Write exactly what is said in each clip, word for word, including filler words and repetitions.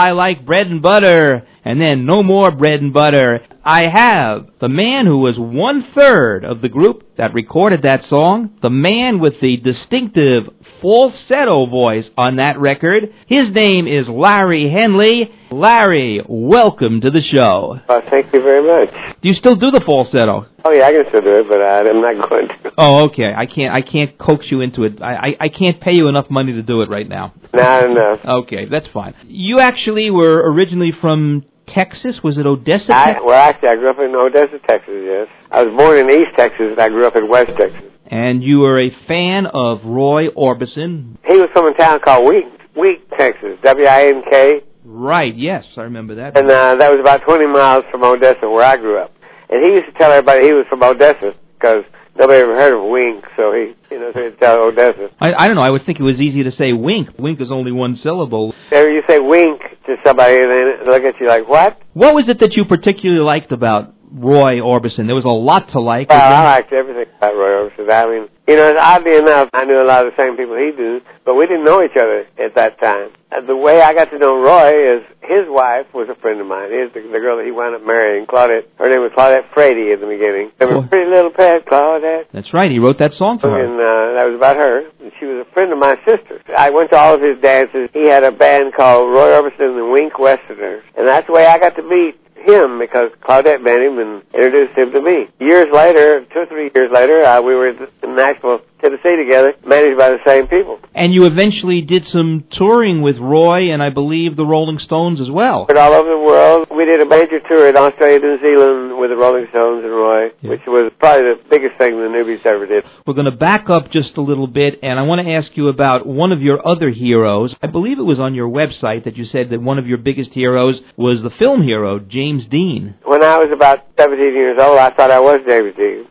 I like bread and butter, and then no more bread and butter. I have the man who was one-third of the group that recorded that song, the man with the distinctive falsetto voice on that record. His name is Larry Henley. Larry, welcome to the show. Uh, thank you very much. Do you still do the falsetto? Oh yeah, I can still do it, but uh, I'm not going to. Oh, okay. I can't. I can't coax you into it. I, I I can't pay you enough money to do it right now. Not enough. Okay, that's fine. You actually were originally from Texas. Was it Odessa? I, Texas? well, actually, I grew up in Odessa, Texas. Yes, I was born in East Texas, and I grew up in West Texas. And you were a fan of Roy Orbison. He was from a town called Wheat, Wheat, Texas. W I N K. Right. Yes, I remember that. And uh, that was about twenty miles from Odessa, where I grew up. And he used to tell everybody he was from Odessa because nobody ever heard of Wink, so he, you know, so he'd tell Odessa. I, I don't know. I would think it was easy to say wink. Wink is only one syllable. Whenever you say wink to somebody, and they look at you like, what? What was it that you particularly liked about Roy Orbison? There was a lot to like. Well, I liked everything about Roy Orbison. I mean, you know, oddly enough, I knew a lot of the same people he knew, but we didn't know each other at that time. And the way I got to know Roy is his wife was a friend of mine. His, the, the girl that he wound up marrying, Claudette. Her name was Claudette Frady in the beginning. They were pretty little pet, Claudette. That's right. He wrote that song for her. And uh, that was about her. And she was a friend of my sister. I went to all of his dances. He had a band called Roy Orbison and the Wink Westerners. And that's the way I got to meet him, because Claudette met him and introduced him to me. Years later, two or three years later, uh, we were in Nashville, Tennessee together, managed by the same people. And you eventually did some touring with Roy and I believe the Rolling Stones as well. All over the world. We did a major tour in Australia, New Zealand with the Rolling Stones and Roy, yeah. which was probably the biggest thing the Newbies ever did. We're going to back up just a little bit, and I want to ask you about one of your other heroes. I believe it was on your website that you said that one of your biggest heroes was the film hero, James Dean. When I was about seventeen years old, I thought I was James Dean.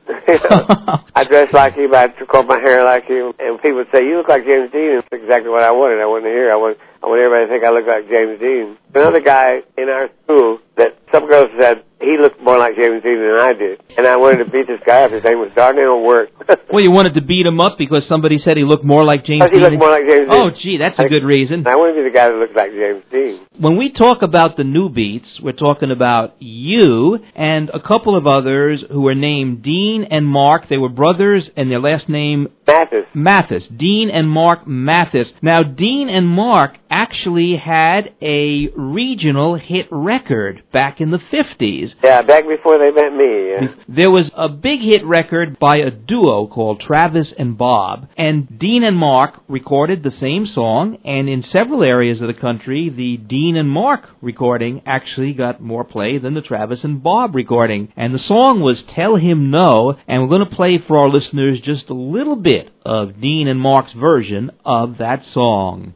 I dressed like him, I took my hair like him, and people would say, you look like James Dean. It's exactly what I wanted. I wanted to hear. I want, I want everybody to think I look like James Dean. Another guy in our school that some girls said he looked more like James Dean than I did, and I wanted to beat this guy up. His name was Darnell Wirt. Well, you wanted to beat him up because somebody said he looked more like James Dean? He looked more like James Dean. Oh, gee, that's a good reason. I want to be the guy that looks like James Dean. When we talk about the New Beats, we're talking about you and a couple of others who were named Dean and Mark. They were brothers, and their last name... Mathis. Mathis. Dean and Mark Mathis. Now, Dean and Mark actually had a regional hit record back in the fifties. Yeah, back before they met me. Yeah. There was a big hit record by a duo called Travis and Bob, and Dean and Mark recorded the same song, and in several areas of the country, the Dean and Mark recording actually got more play than the Travis and Bob recording. And the song was Tell Him No, and we're going to play for our listeners just a little bit of Dean and Mark's version of that song.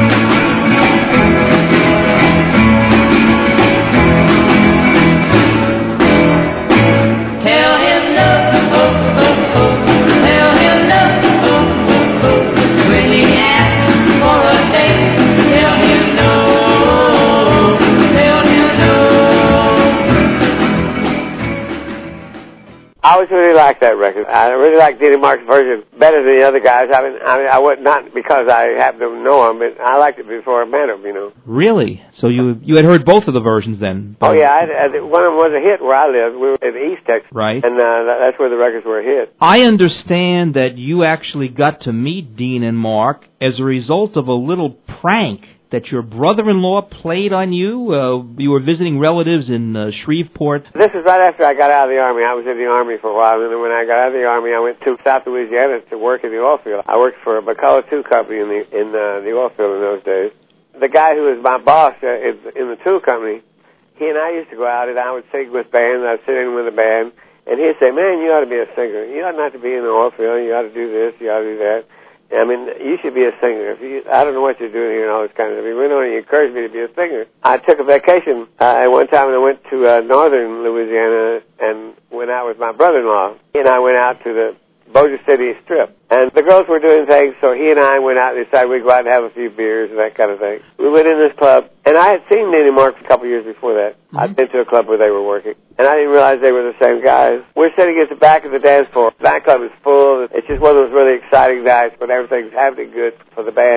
I always really liked that record. I really liked Dean and Mark's version better than the other guys. I mean, I mean, I would not because I happened to know them, but I liked it before I met them, you know. Really? So you you had heard both of the versions then? Oh, yeah. I, I, one of them was a hit where I lived. We were in East Texas. Right. And uh, that's where the records were a hit. I understand that you actually got to meet Dean and Mark as a result of a little prank that your brother-in-law played on you. Uh, you were visiting relatives in uh, Shreveport. This is right after I got out of the Army. I was in the Army for a while, and then when I got out of the Army, I went to South Louisiana to work in the oil field. I worked for a McCullough two company in the in uh, the oil field in those days. The guy who was my boss uh, in, in the tool company, he and I used to go out, and I would sing with bands. I'd sit in with a band, and he'd say, man, you ought to be a singer. You ought not to be in the oil field. You ought to do this. You ought to do that. I mean, you should be a singer. If you, I don't know what you're doing here and all this kind of stuff. He went on and he encouraged me to be a singer. I took a vacation uh, at one time, and I went to uh, northern Louisiana and went out with my brother-in-law. He and I went out to the Bossier City Strip. And the girls were doing things, so he and I went out and decided we'd go out and have a few beers and that kind of thing. We went in this club, and I had seen Dean and Mark a couple years before that. Mm-hmm. I'd been to a club where they were working, and I didn't realize they were the same guys. We're sitting at the back of the dance floor. The nightclub is full. It's just one of those really exciting nights when everything's happening good for the band.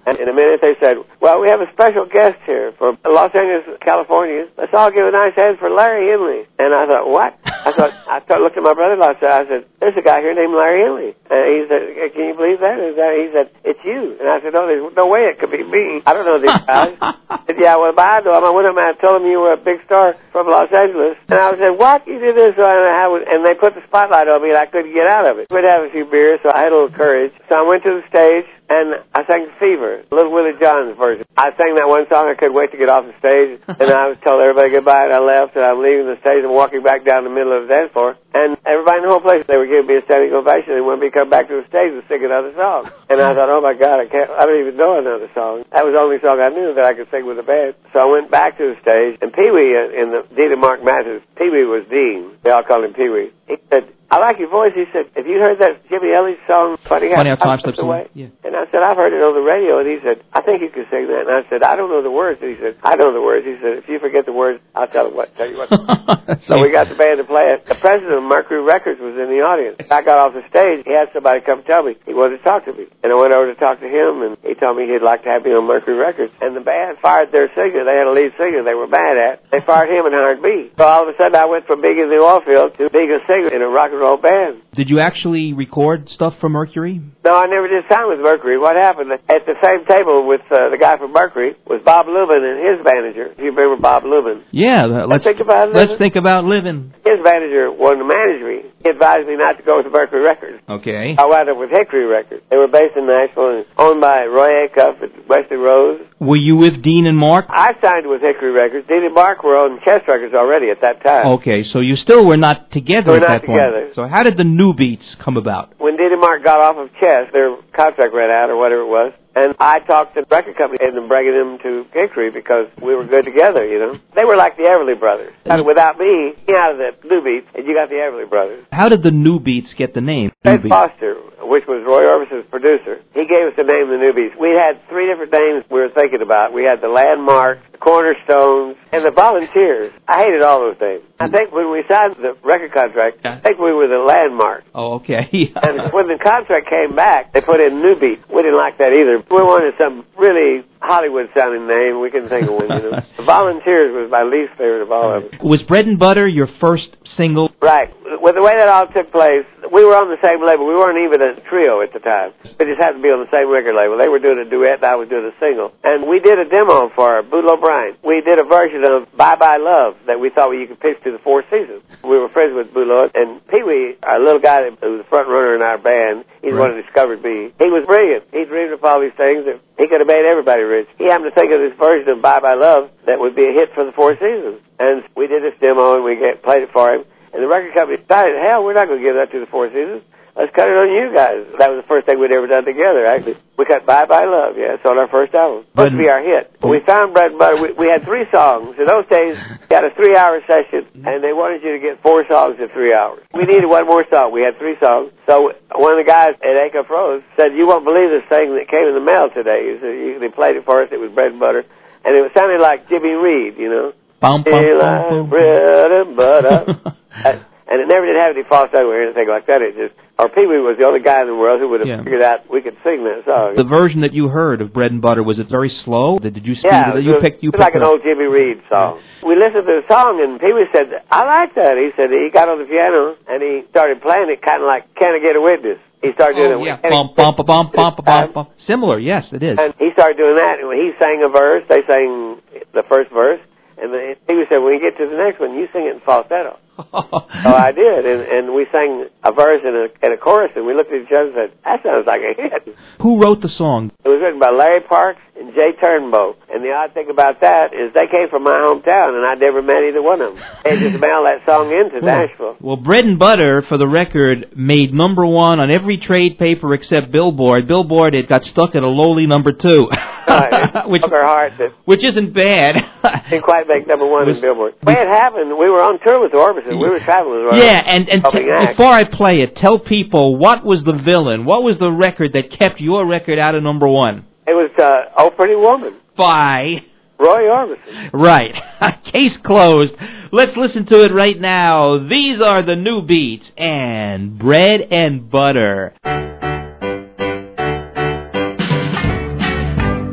And in a minute they said, well, we have a special guest here from Los Angeles, California. Let's all give a nice hand for Larry Henley. And I thought, what? I thought, I thought, looked at my brother-in-law. I said, there's a guy here named Larry Henley. And he said, can you believe that? Is that? He said, it's you. And I said, no, there's no way it could be me. I don't know these guys. I said, yeah, well, I know him. I went up and I told him you were a big star from Los Angeles. And I said, what? You did this? And they put the spotlight on me and I couldn't get out of it. We'd have a few beers, so I had a little courage. So I went to the stage. And I sang Fever, Little Willie John's version. I sang that one song. I couldn't wait to get off the stage. And I was told everybody goodbye, and I left, and I'm leaving the stage and walking back down the middle of the dance floor. And everybody in the whole place, they were giving me a standing ovation. They wanted me to come back to the stage and sing another song. And I thought, oh, my God, I can't, I don't even know another song. That was the only song I knew that I could sing with a band. So I went back to the stage, and Pee-wee in the Dean and Mark Matthews, Pee-wee was Dean. They all called him Pee-wee. He said, I like your voice. He said, have you heard that Jimmy Ellis song, Funny How, Funny How Time Slips Away? Yeah. And I said, I've heard it on the radio. And he said, I think you can sing that. And I said, I don't know the words. And he said, I know the words. He said, if you forget the words, I'll tell, what, tell you what. So we got the band to play it. The president of Mercury Records was in the audience. I got off the stage. He had somebody come tell me he wanted to talk to me. And I went over to talk to him, and he told me he'd like to have me on Mercury Records. And the band fired their singer. They had a lead singer they were mad at. They fired him and hired me. So all of a sudden I went from being in the oil field to being a singer in a rock and roll band. Did you actually record stuff from Mercury? No, I never did sign with Mercury. What happened? At the same table with uh, the guy from Mercury was Bob Lubin and his manager. If you remember Bob Lubin. Yeah, let's, let's think about let's living. think about living. His manager wanted to manage me. He advised me not to go with Mercury Records. Okay. I wound up with Hickory Records. They were based in Nashville and owned by Roy Acuff and Wesley Rose. Were you with Dean and Mark? I signed with Hickory Records. Dean and Mark were on Chess Records already at that time. Okay, so you still were not together we're at not that together. point. So how did the New Beats come about? When Dean and Mark got off of Chess, their contract ran out or whatever it was. And I talked to the record company and bringing them to Hickory because we were good together, you know. They were like the Everly Brothers. And without me, he out of the New Beats, and you got the Everly Brothers. How did the New Beats get the name? Fred Foster, which was Roy Orbison's producer, he gave us the name the New Beats. We had three different names we were thinking about. We had the Landmarks, the Cornerstones, and the Volunteers. I hated all those names. I think when we signed the record contract, I think we were the Landmarks. Oh, okay. And when the contract came back, they put in New Beats. We didn't like that either. We wanted some really Hollywood-sounding name. We couldn't think of one, you know. The Volunteers was my least favorite of all of them. Was Bread and Butter your first single? Right. Well, the way that all took place, we were on the same label. We weren't even a trio at the time. We just happened to be on the same record label. They were doing a duet, and I was doing a single. And we did a demo for Boudleaux Bryant. We did a version of Bye Bye Love that we thought you could pitch to the Four Seasons. We were friends with Boudleaux, and Pee-wee, our little guy who was the front runner in our band, he's right. one who discovered me. He was brilliant. He dreamed up all these things that he could have made everybody rich. He happened to think of this version of Bye Bye Love that would be a hit for the Four Seasons. And we did this demo, and we get, played it for him. And the record company decided, hell, we're not going to give that to the Four Seasons. Let's cut it on you guys. That was the first thing we'd ever done together, actually. We cut Bye Bye Love, yeah. It's on our first album. Supposed to be our hit. When we found Bread and Butter, we, we had three songs. In those days, we had a three-hour session, and they wanted you to get four songs in three hours. We needed one more song. We had three songs. So one of the guys at Acuff Rose said, you won't believe this thing that came in the mail today. He said, you, they played it for us. It was Bread and Butter. And it was sounding like Jimmy Reed, you know. Bum, bum, bum, bum. Bread and Butter. And it never did have any falsetto or anything like that. It just, or Pee-wee was the only guy in the world who would have yeah. figured out we could sing that song. The version that you heard of Bread and Butter, was it very slow? Did you speed yeah, it? You it was, picked, you it was like an old Jimmy Reed song. Yeah. We listened to the song, and Pee-wee said, I like that. He said he got on the piano, and he started playing it kind of like Can I Get a Witness? He started doing oh, it. Yeah. Bum, bum, bum, bum, bum, bum. Similar, yes, it is. And he started doing that, and when he sang a verse, they sang the first verse, and the, Pee-wee said, when you get to the next one, you sing it in falsetto. So I did, and, and we sang a verse and a, and a chorus, and we looked at each other and said, that sounds like a hit. Who wrote the song? It was written by Larry Parks and Jay Turnbow. And the odd thing about that is they came from my hometown, and I never met either one of them. They just mailed that song into well, Nashville. Well, Bread and Butter, for the record, made number one on every trade paper except Billboard. Billboard, it got stuck at a lowly number two. uh, which, broke our hearts. Which isn't bad. Didn't quite make number one in Billboard. The way it happened, we were on tour with Orbison. We were traveling with Yeah, and, and t- before I play it, tell people, what was the villain? What was the record that kept your record out of number one? It was uh, Oh Pretty Woman. By? Roy Orbison. Right. Case closed. Let's listen to it right now. These are the New Beats and Bread and Butter.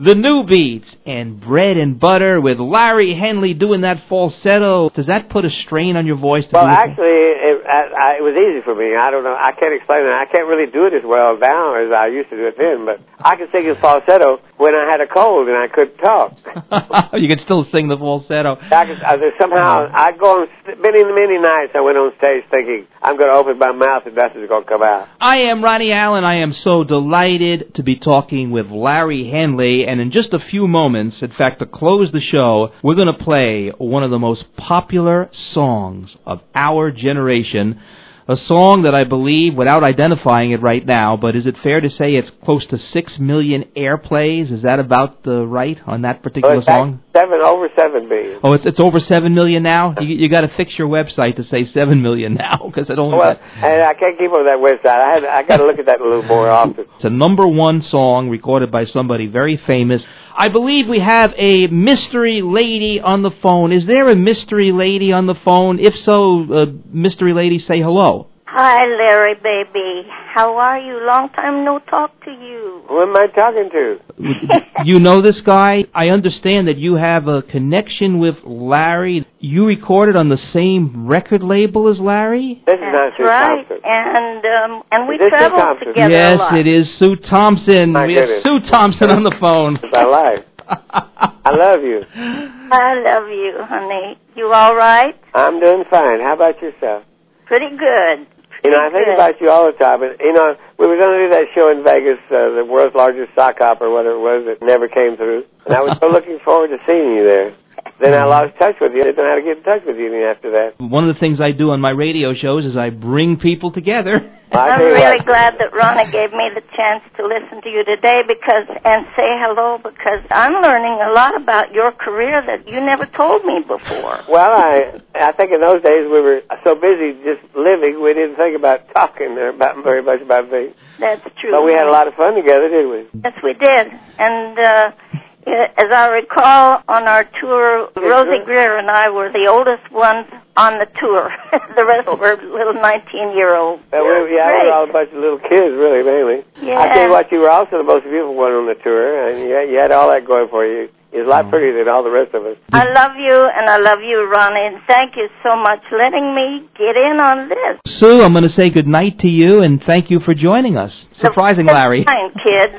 The New Beats and Bread and Butter with Larry Henley doing that falsetto. Does that put a strain on your voice? To well, do actually, it, I, I, it was easy for me. I don't know. I can't explain it. I can't really do it as well now as I used to do it then, but I could sing in falsetto when I had a cold and I couldn't talk. You could still sing the falsetto. I could, I, somehow, I'd go on, many, many nights I went on stage thinking, I'm going to open my mouth and nothing's going to come out. I am Ronnie Allen. I am so delighted to be talking with Larry Henley, and in just a few moments, in fact, to close the show, we're going to play one of the most popular songs of our generation, a song that I believe, without identifying it right now, but is it fair to say it's close to six million airplays? Is that about the right on that particular oh, song? Seven, over seven million. Oh, it's it's over seven million now? You, you got to fix your website to say seven million now, because it only well, got... and I can't keep up with that website. I had I got to look at that a little more often. It's a number one song recorded by somebody very famous. I believe we have a mystery lady on the phone. Is there a mystery lady on the phone? If so, uh, mystery lady, say hello. Hi, Larry, baby. How are you? Long time no talk to you. Who am I talking to? You know this guy? I understand that you have a connection with Larry. You recorded on the same record label as Larry? This is That's not Sue right. Thompson. And um, and we Is this Sue traveled Thompson? together Yes, a lot. it is Sue Thompson. My We have goodness. Sue Thompson on the phone. It's my life. I love you. I love you, honey. You all right? I'm doing fine. How about yourself? Pretty good. You know, I think Good. about you all the time. And, you know, we were going to do that show in Vegas, uh, the world's largest sock opera, whatever it was, that never came through. And I was so looking forward to seeing you there. Then I lost touch with you. I didn't know how to get in touch with you after that. One of the things I do on my radio shows is I bring people together. I I'm tell you really what. glad that Ronna gave me the chance to listen to you today because and say hello because I'm learning a lot about your career that you never told me before. Well, I I think in those days we were so busy just living, we didn't think about talking there about very much about things. That's true. But we had a lot of fun together, didn't we? Yes, we did. And uh, as I recall, on our tour, Rosie Greer and I were the oldest ones on the tour. The rest were little nineteen-year-olds. Uh, we, yeah, we were all a bunch of little kids, really, mainly. Yeah. I tell you what, you were also the most beautiful one on the tour, and you had, you had all that going for you. You're a lot prettier than all the rest of us. I love you, and I love you, Ronnie, and thank you so much for letting me get in on this. Sue, I'm going to say good night to you, and thank you for joining us. Surprising, Good Larry. Fine, kids.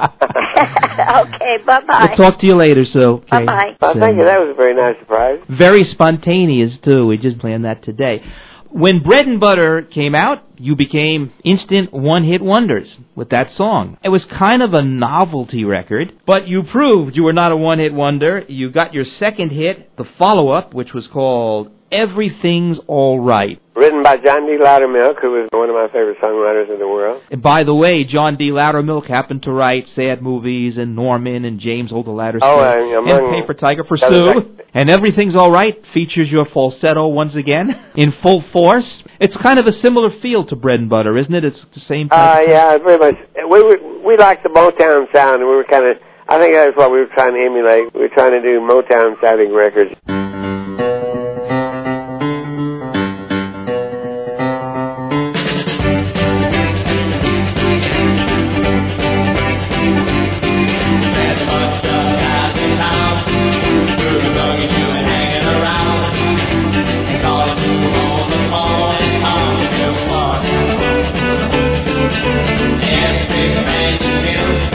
Okay, bye-bye. We'll talk to you later, Sue. Okay. Bye-bye. Well, thank you. That was a very nice surprise. Very spontaneous, too. We just planned that today. When Bread and Butter came out, you became instant one-hit wonders with that song. It was kind of a novelty record, but you proved you were not a one-hit wonder. You got your second hit, the follow-up, which was called Everything's All Right. Written by John D. Loudermilk, who was one of my favorite songwriters in the world. And by the way, John D. Loudermilk happened to write Sad Movies and Norman and James Hold the Ladder Oh, Straight and among and Paper Tiger for other Sue. things. And Everything's All Right features your falsetto once again in full force. It's kind of a similar feel to Bread and Butter, isn't it? It's the same type Uh, of yeah, very much. We were, we liked the Motown sound, and we were kind of, I think that's what we were trying to emulate. We were trying to do Motown sounding records.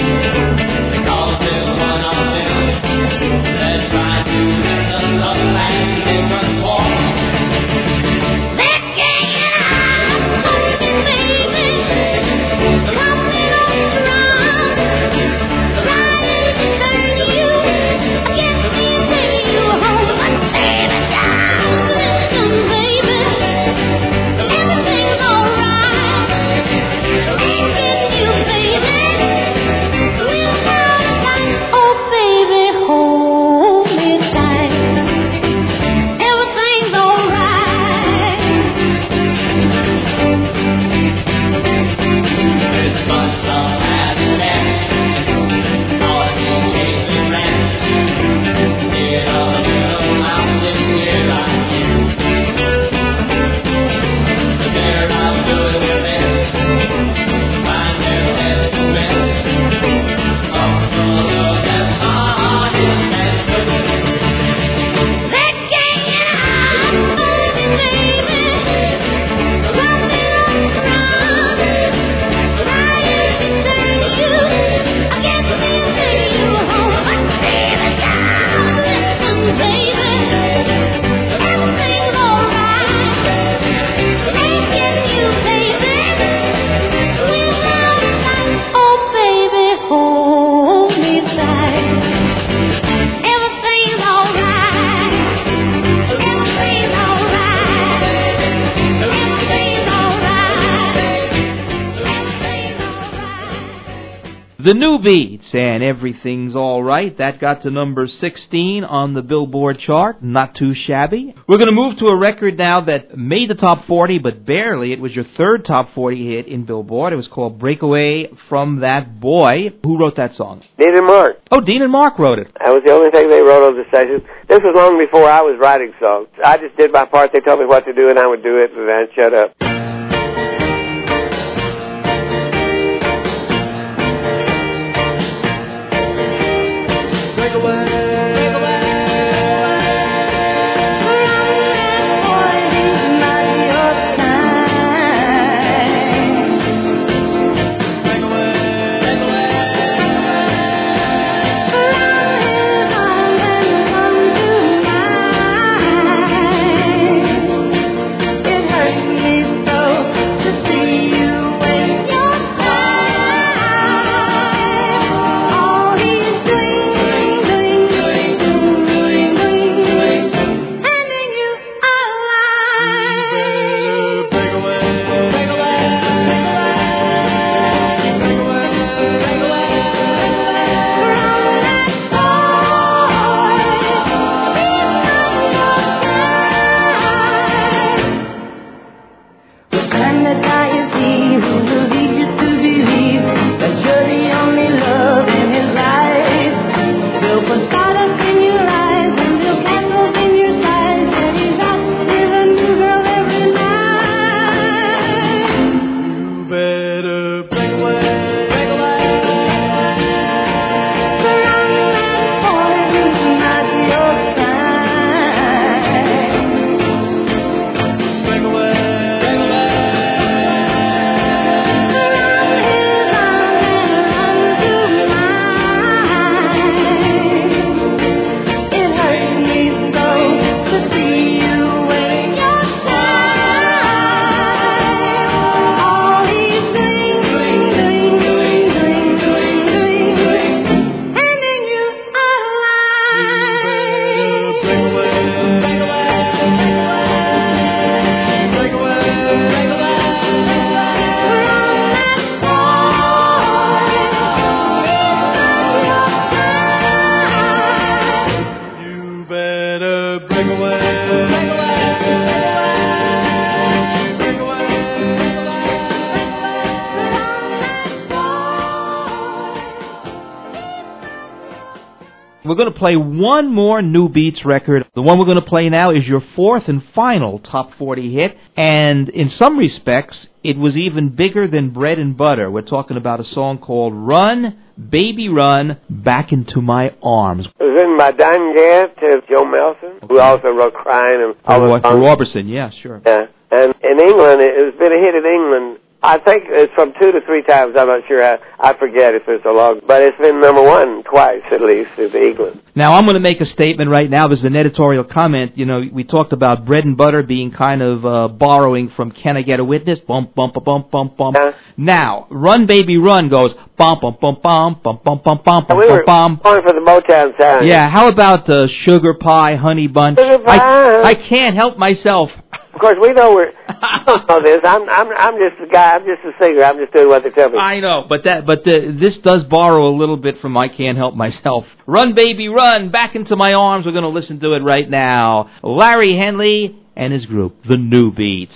Let's try to let the love The New Beats and Everything's All Right. That got to number sixteen on the Billboard chart. Not too shabby. We're going to move to a record now that made the top forty, but barely. It was your third top forty hit in Billboard. It was called Breakaway from That Boy. Who wrote that song? Dean and Mark. Oh, Dean and Mark wrote it. That was the only thing they wrote on the session. This was long before I was writing songs. I just did my part. They told me what to do, and I would do it, and then shut up. We're going to play one more New Beats record. The one we're going to play now is your fourth and final top forty hit, and in some respects, it was even bigger than Bread and Butter. We're talking about a song called Run, Baby Run, Back Into My Arms. It was written by Don Gant to Joe Melson, okay, who also wrote Crying and all those songs. Robertson, yeah, sure. Yeah, and in England, it has been a hit in England. I think it's from two to three times. I'm not sure. I, I forget if it's a long, but it's been number one twice at least in England. Now I'm going to make a statement right now. There's an editorial comment. You know, we talked about Bread and Butter being kind of uh, borrowing from Can I Get a Witness? Bump, bump, bump, bump, bump. Uh, now, Run Baby Run goes bump, bump, bump, bump, bump, bump, bump, bump, we were bump. going for the Motown sound. Yeah. How about uh, Sugar Pie, Honey Bunch? Sugar Pie. I, I can't help myself. Of course, we know we're. I don't know this. I'm. I'm. I'm just a guy. I'm just a singer. I'm just doing what they tell me. I know, but that. But the, this does borrow a little bit from I Can't Help Myself. Run, baby, run back into my arms. We're going to listen to it right now. Larry Henley and his group, the New Beats.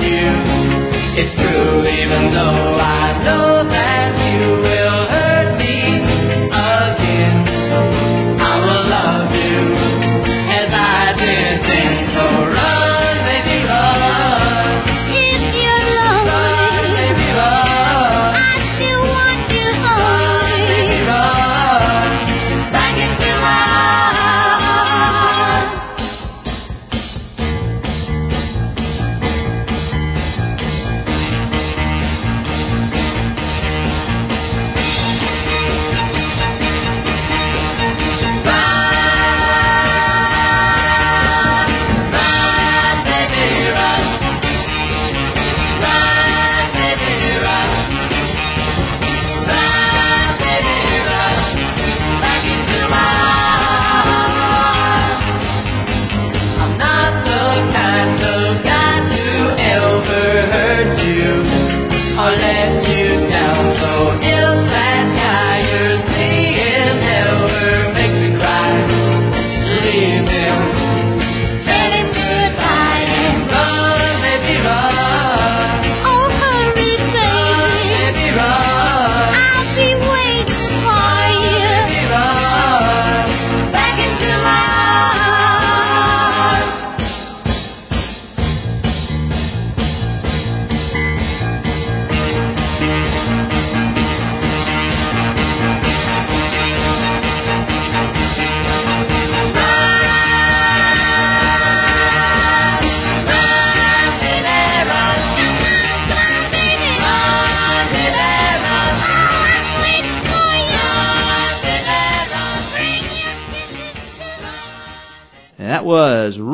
It's true, even though I know that you will hurt me.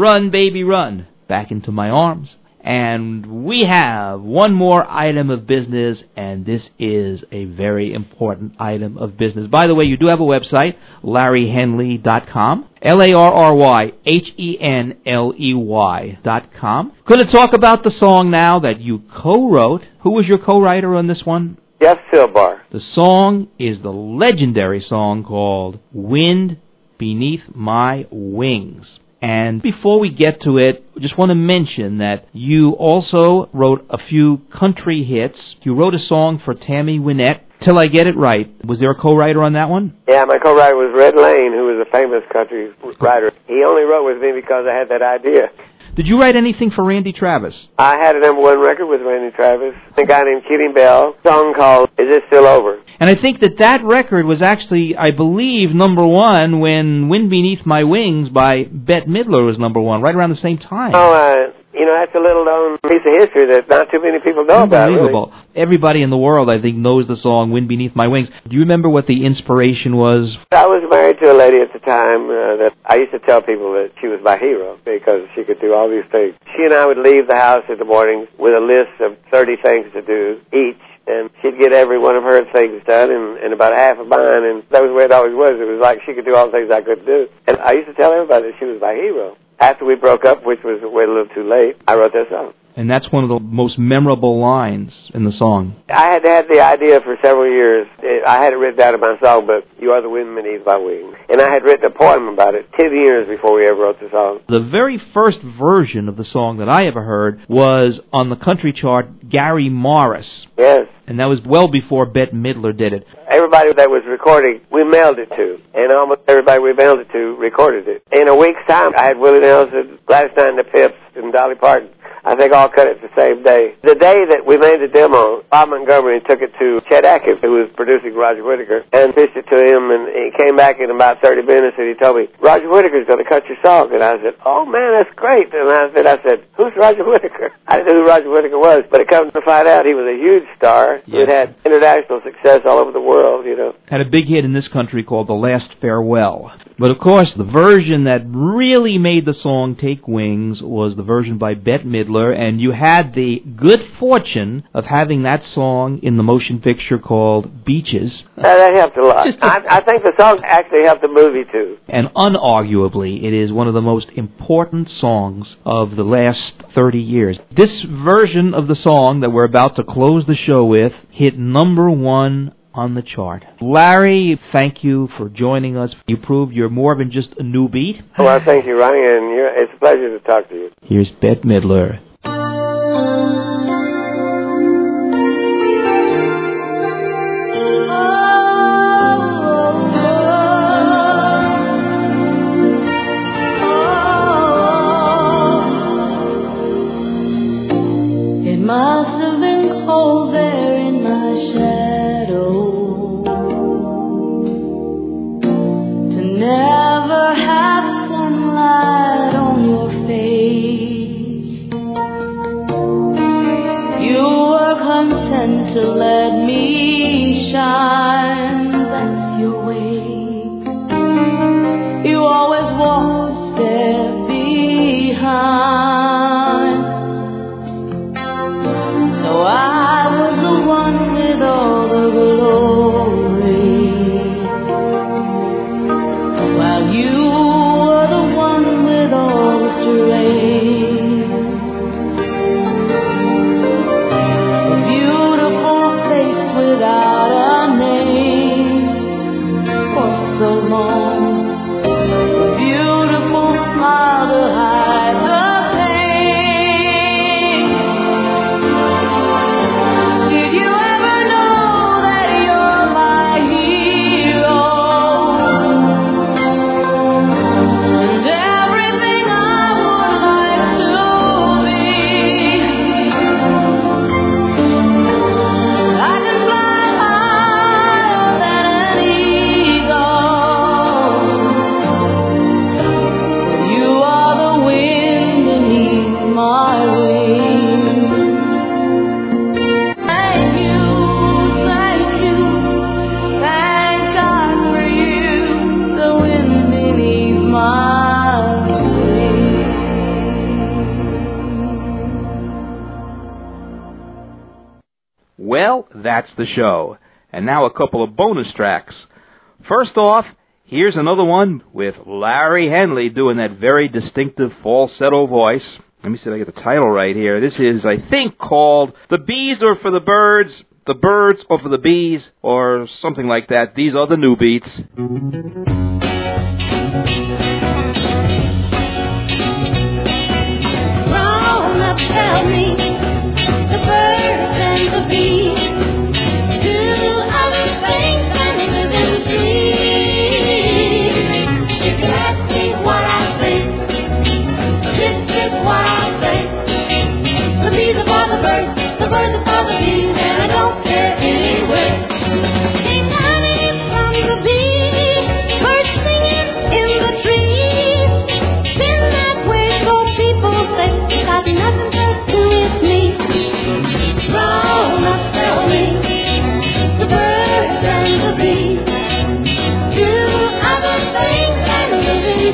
Run, Baby, Run, back into my arms. And we have one more item of business, and this is a very important item of business. By the way, you do have a website, larry henley dot com, L A R R Y H E N L E Y dot com. Going to talk about the song now that you co-wrote. Who was your co-writer on this one? Jeff Silbar. The song is the legendary song called Wind Beneath My Wings. And before we get to it, I just want to mention that you also wrote a few country hits. You wrote a song for Tammy Wynette, Till I Get It Right. Was there a co-writer on that one? Yeah, my co-writer was Red Lane, who was a famous country writer. He only wrote with me because I had that idea. Did you write anything for Randy Travis? I had a number one record with Randy Travis. A guy named Kenny Bell, a song called Is This Still Over? And I think that that record was actually, I believe, number one when Wind Beneath My Wings by Bette Midler was number one, right around the same time. Oh, uh, you know, that's a little known piece of history that not too many people know about. Unbelievable. Really. Everybody in the world, I think, knows the song Wind Beneath My Wings. Do you remember what the inspiration was? I was married to a lady at the time uh, that I used to tell people that she was my hero because she could do all these things. She and I would leave the house in the morning with a list of thirty things to do each. And she'd get every one of her things done and, and about half of mine, and that was the way it always was. It was like she could do all the things I couldn't do. And I used to tell everybody that she was my hero. After we broke up, which was a little too late, I wrote that song. And that's one of the most memorable lines in the song. I had had the idea for several years. I had it written down in my songbook, You Are the Wind Beneath My Wings. And I had written a poem about it ten years before we ever wrote the song. The very first version of the song that I ever heard was on the country chart, Gary Morris. Yes. And that was well before Bette Midler did it. Everybody that was recording, we mailed it to. And almost everybody we mailed it to recorded it. In a week's time, I had Willie Nelson, Gladys Knight and the Pips, and Dolly Parton. I think all cut it the same day. The day that we made the demo, Bob Montgomery took it to Chet Atkins, who was producing Roger Whittaker, and pitched it to him, and he came back in about thirty minutes, and he told me, Roger Whittaker's going to cut your song. And I said, oh, man, that's great. And I said, I said, who's Roger Whittaker? I didn't know who Roger Whittaker was, but it comes to find out he was a huge star. Yeah. It had international success all over the world, you know. Had a big hit in this country called The Last Farewell. But, of course, the version that really made the song take wings was the version by Bette Midler, and you had the good fortune of having that song in the motion picture called Beaches. Uh, that helped a lot. I, I think the song actually helped the movie, too. And unarguably, it is one of the most important songs of the last thirty years. This version of the song that we're about to close the show with hit number one on the chart. Larry, thank you for joining us. You proved you're more than just a new beat. Well, thank you, Ronnie, and you're, it's a pleasure to talk to you. Here's Bette Midler. It must have been cold there in my shadow to never have sunlight on your face. You were content to let me shine, that's your way. You always walk a step behind. Well, that's the show. And now a couple of bonus tracks. First off, here's another one with Larry Henley doing that very distinctive falsetto voice. Let me see if I get the title right here. This is, I think, called The Bees Are for the Birds, The Birds Are for the Bees, or something like that. These are the new beats. Grown up, tell me, the birds and the bees do other things than live in trees. If you ask me what I think, this is what I say. The bees are for the birds, the birds are for the bees, and I don't care anyway. Sing honey from the bees, birds singing in the trees. Been that way so people say, got nothing to do with me. Grown up, tell me, the birds and the bees do other things than live in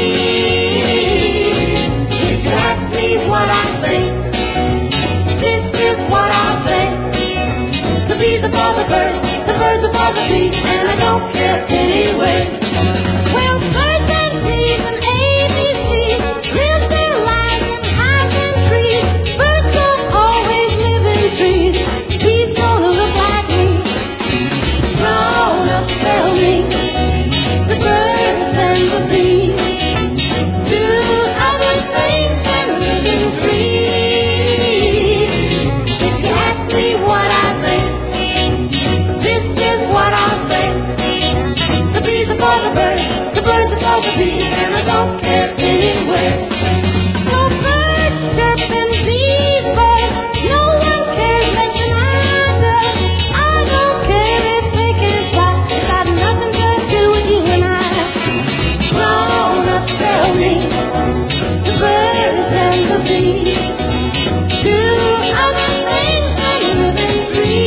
trees. If you ask me what I think, this is what I say. The bees are for the birds, the birds are for the bees, and I don't care anyway. Well, birds and bees and A B Cs live their lives in hives and trees. Birds don't always live in trees. Bees gonna look like me. Grown up, tell me, the birds and the bees do other things than live in trees. If you ask me what I think, this is what I say. The bees are for the birds, the birds are for the bees, and I don't care anyway. So birds chirp and bees buzz, no one cares less than I does. I don't care if they can fly, it's got nothing to do with you and I. Grown up, tell me, the birds and the bees do other things than live in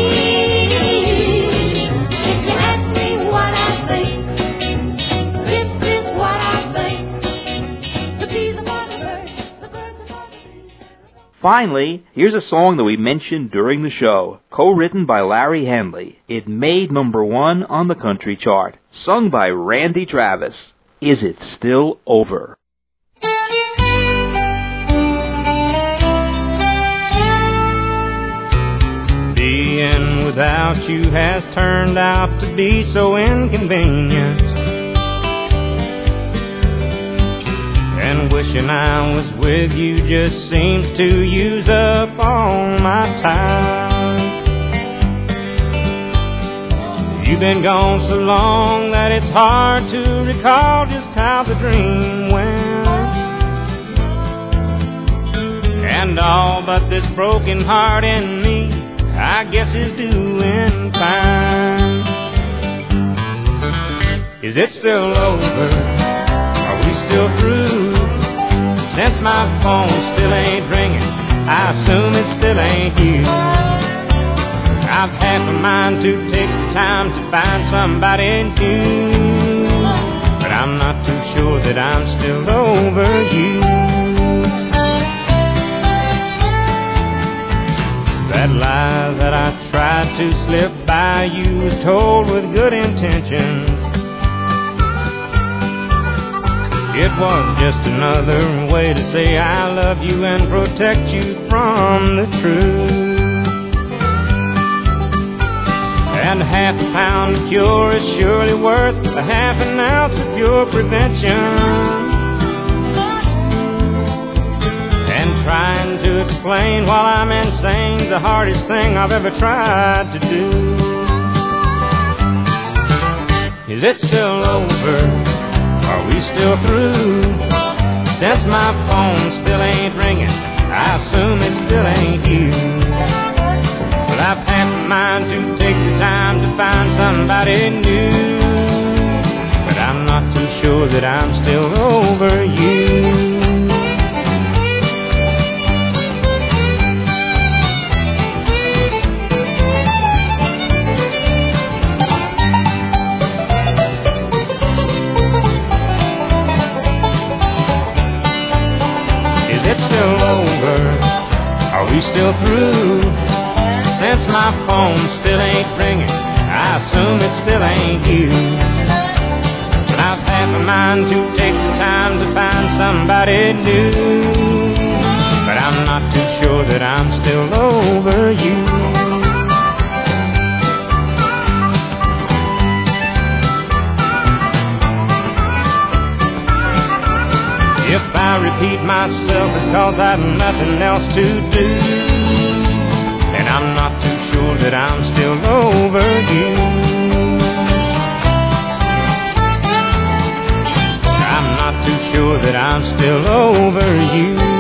trees. If you ask me what I think, this is what I think. The bees are for the birds, the birds are for the bees. Finally, here's a song that we mentioned during the show, co-written by Larry Henley. It made number one on the country chart, sung by Randy Travis. Is It Still Over? Being without you has turned out to be so inconvenient, and wishing I was with you just seems to use up all my time. You've been gone so long that it's hard to recall just how the dream went. And all but this broken heart in me, I guess is doing fine. Is it still over? Are we still through? Since my phone still ain't ringing, I assume it still ain't you. I've half a mind to take the time to find somebody new, but I'm not too sure that I'm still over you. That lie that I tried to slip by you was told with good intentions. It was just another way to say I love you and protect you from the truth. And half a pound of cure is surely worth a half an ounce of pure prevention. And trying to explain while I'm insane's the hardest thing I've ever tried to do. Is it still over? Are we still through? Since my phone still ain't ringing, I assume it still ain't you. But I've had a mind to take the time to find somebody new, but I'm not too sure that I'm still over you. Still through. Since my phone still ain't ringing, I assume it still ain't you. But I've half a mind to take the time to find somebody new. But I'm not too sure that I'm still over you. If I repeat myself, it's cause I've nothing else to do. And I'm not too sure that I'm still over you. I'm not too sure that I'm still over you.